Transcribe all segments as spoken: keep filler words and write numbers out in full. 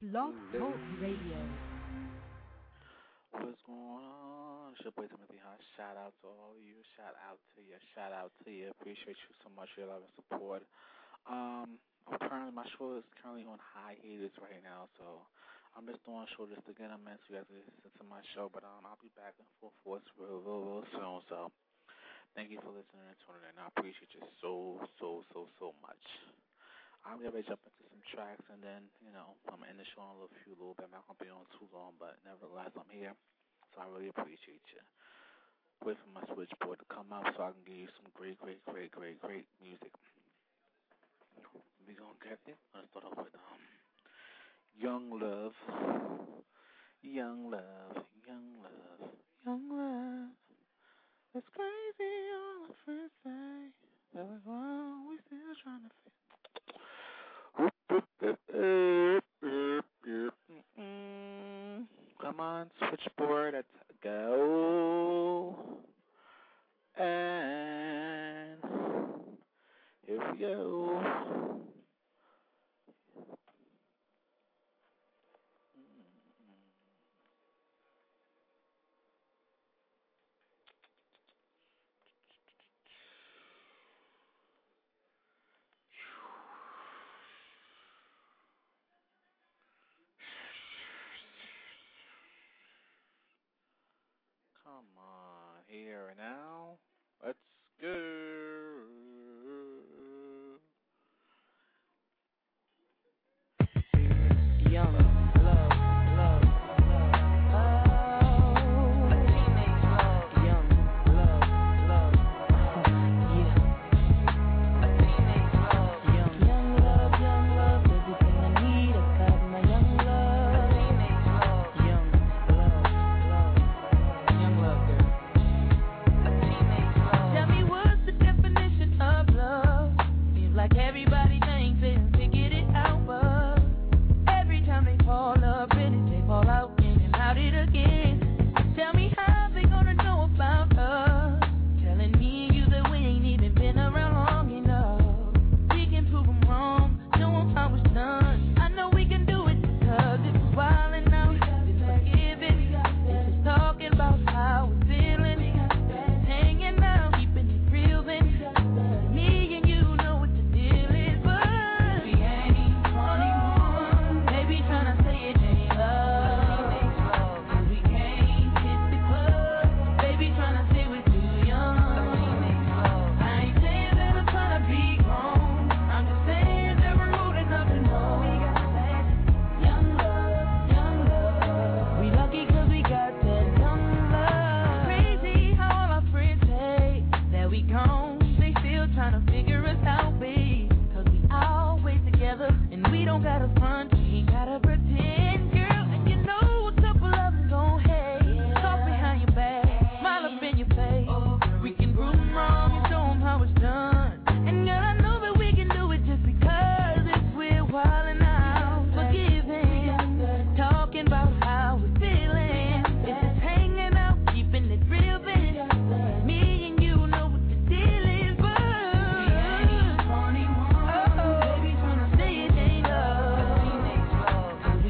Blog Talk Radio. What's going on? It's your boy Timothy Hunt. Shout out to all of you. Shout out to you. Shout out to you. Appreciate you so much for your love and support. Um, I'm currently, my show is currently on hiatus right now, so I'm just doing a show just to get them in so you guys can listen to my show. But um, I'll be back in full force real, real, real soon. So thank you for listening and tuning in. I appreciate you so, so, so, so much. I'm going to jump into some tracks, and then, you know, I'm going to end the show in a little few little bit. I'm not going to be on too long, but nevertheless, I'm here, so I really appreciate you. Wait for my switchboard to come up so I can give you some great, great, great, great, great music. We're going to get it. Let's start off with um, Young Love. Young Love, Young Love, Young Love. It's crazy on the first day. That was wrong, we still trying to fit. Come on, switchboard, let's go. And here we go. Come on, here and now. Let's go. Young love, love, love. Oh, a teenage love. Young love, love. Yeah. A teenage love. Young, young love, young love. Everything I need, I got my young love. A teenage love. Young love, love. Young love, girl. A teenage love. Tell me what's the definition of love? Seems like everybody thinks they done figured it out, but every time they fall up in it, they fall out in and out it again. Tell me how they gonna know about us, telling me and you that we ain't even been around long enough. We can prove them wrong, show them how it's done. I know we can do it because it's wildin' out, it's forgiving. This is talking about how we're feeling, it's hanging out, keeping it real then. Me and you know what the deal is, but we ain't twenty-one. Maybe tryna say it ain't love. We can't hit the club. Baby tryna say we're too young. I ain't saying that I'm tryna be grown. I'm just saying that we're old enough to know we got that young love, young love. We lucky 'cause we got that young love. Crazy how all our friends say that we gone. They still tryna figure us out, babe. 'Cause we always together and we don't gotta front, we ain't gotta pretend, girl. And you know a couple of them gon' hate, talk behind your back, smile up in your face. We can prove them wrong and show them how it's done. And girl, I know that we can do it just because it's we're wildin' out, forgiving, talking about how we're feeling. It's just hanging out, keeping it real then. Me and you know what the deal is, but we ain't twenty-one. Oh, baby tryna say it ain't love.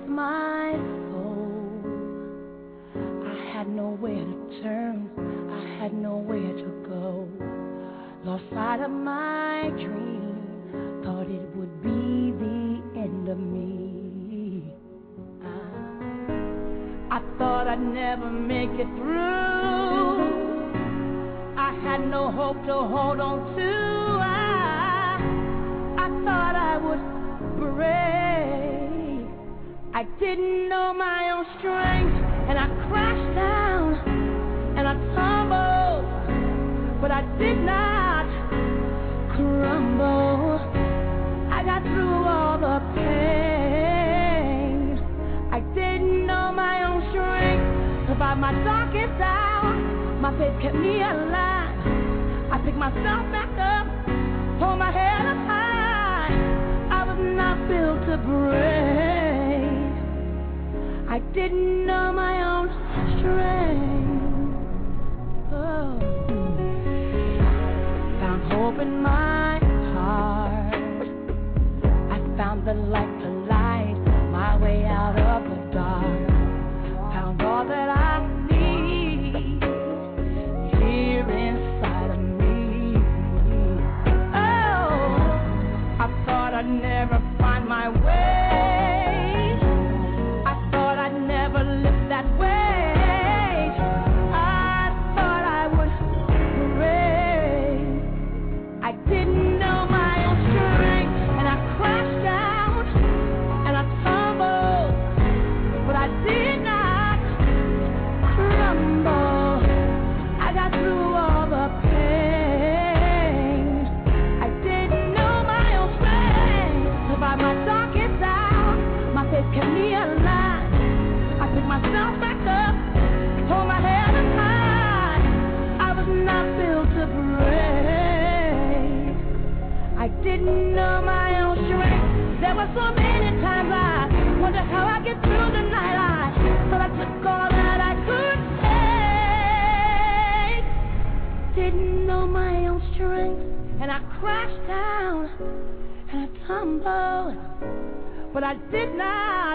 of my soul. I had nowhere to turn, I had nowhere to go. Lost sight of my dream, thought it would be the end of me. I, I thought I'd never make it through. I had no hope to hold on to. I, I thought I would break. I didn't know my own strength, and I crashed down, and I tumbled, but I did not crumble. I got through all the pain. I didn't know my own strength. Survived my darkest hour. My faith kept me alive. I picked myself back up, hold my head up high. I was not built to break. I didn't know my own strength. Oh. Found hope in my heart. I found the light to light my way out of the dark. Found all that I need here inside of me. Oh, I thought I'd never find my way. I thought I'd never live that way. I thought I would break. I didn't know my own strength, and I crashed down, and I tumbled, but I did not crumble. I got through all the pain. I didn't know my own strength. Survived my darkest hour. My faith kept me alive. I picked myself back up, hold my head up high. I was not built to break. I didn't know my own strength. There were so many times I wondered how I get through the night. I thought I took all that I could take. Didn't know my own strength, and I crashed down, and I tumbled, but I did not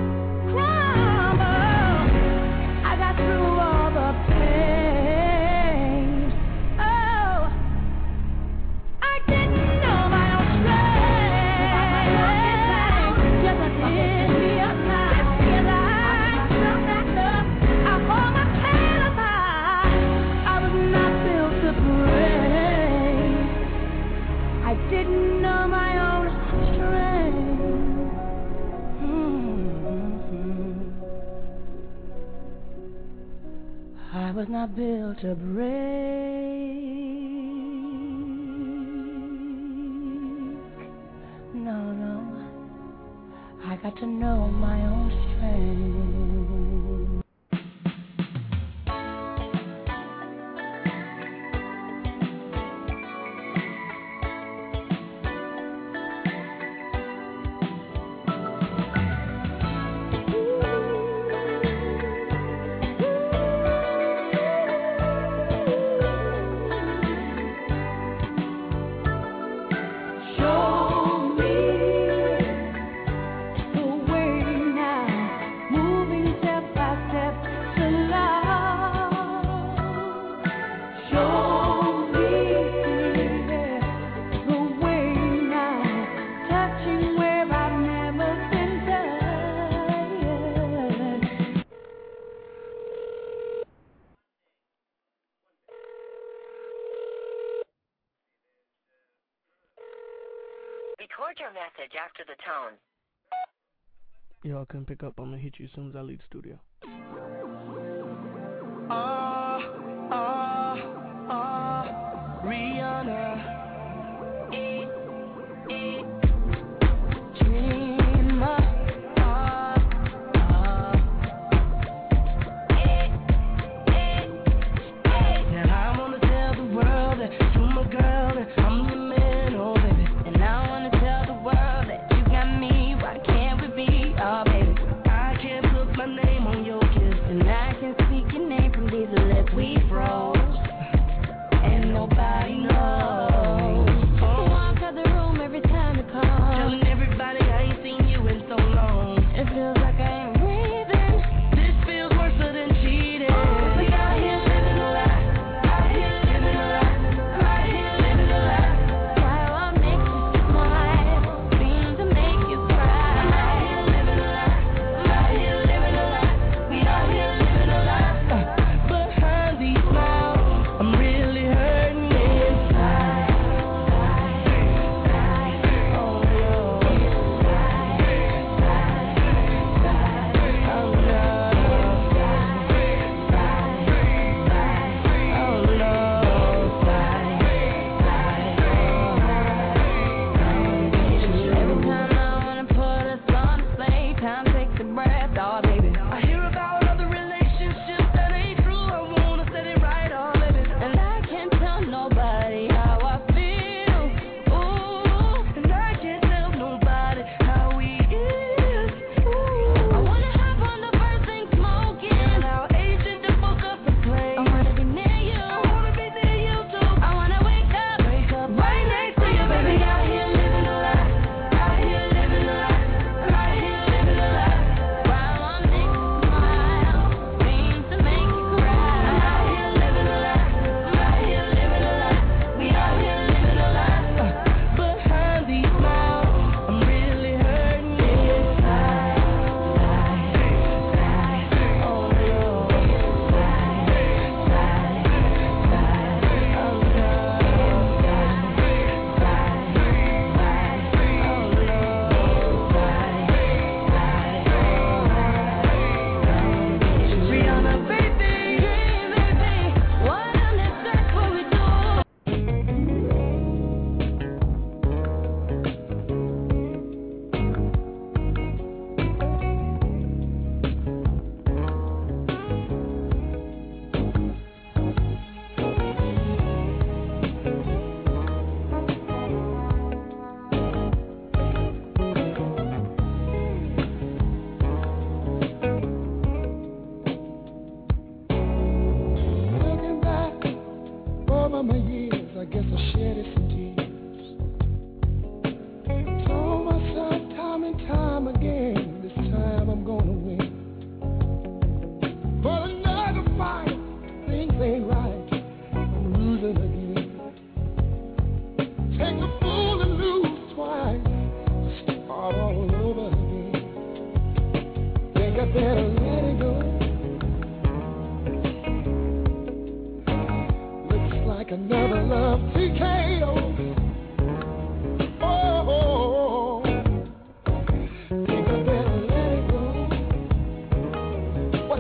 crumble. I got through all the pain. Oh, I didn't know my own strength. Yes, I did. Me alive. Me alive. I felt back up. I hold my head up high. I was not built to break. I didn't know my own strength. Mm-hmm. I was not built to break. No, no. I got to know my own strength. Show me the way now, moving step by step to love. Show me the way now, touching where I've never been touched. Record your message after the tone. Yo, I couldn't pick up. I'm gonna hit you as soon as I leave the studio. Ah, ah, ah, Rihanna. Dreamer. Ah, ah. Now I wanna tell the world that you're my girl and I'm your man, oh baby. And I wanna tell the world that you got me. Why can't we be, oh baby? I can't put my name on your kiss, and I can speak your name from these lips we froze.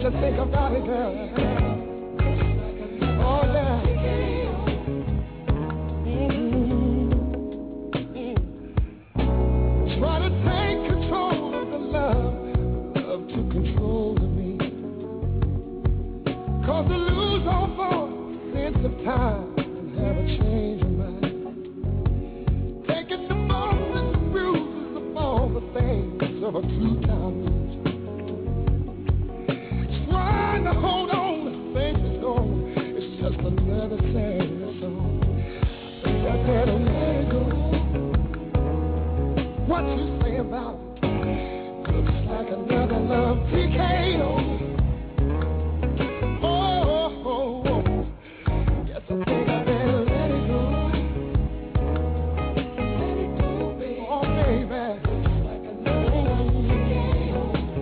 What you think about it, girl? Oh, yeah. Mm-hmm. Try to take control of the love, love to control me. Cause to lose all thought, sense of time, and have a change of mind. Taking the bumps and the bruises of all the things of a two-time loser. Trying to hold on to things that's gone. It's just another sad song. I think I better let it go. What you say about it? Looks like another love T K O. Oh, oh, oh, oh. Guess I think I better let it go. Let it go, baby. Oh, baby. Looks like another love T K O.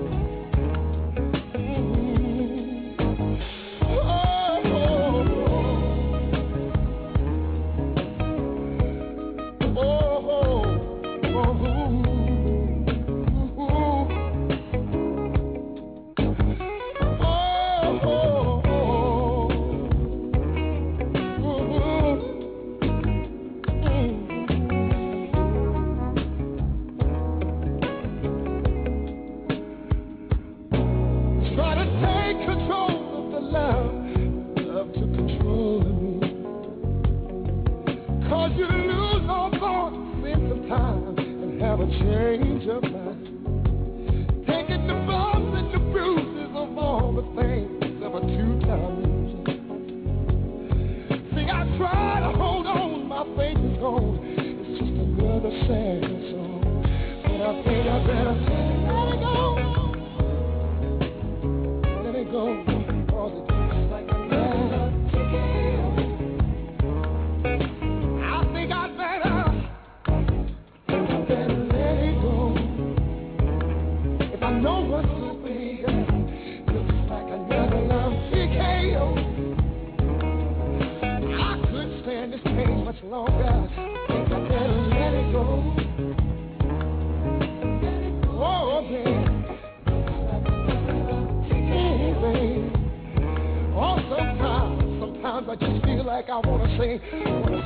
Try to take control of the love, love to control me. Cause you lose all thought, sense of time, and have a change of mind. Taking the bumps and the bruises of all the things of a two-time loser. See, I try to hold on, my faith is gone. It's just another sad song. But I think I better let it go. Let it go. Cause it looks like another T K O. I think I better, I better let it go. If I know what's to be, looks like another love T K O. I couldn't stand this pain much longer. I think I better let it go. Let it go. Oh, baby. Mm, baby. Oh, sometimes, sometimes I just feel like I wanna say, I wanna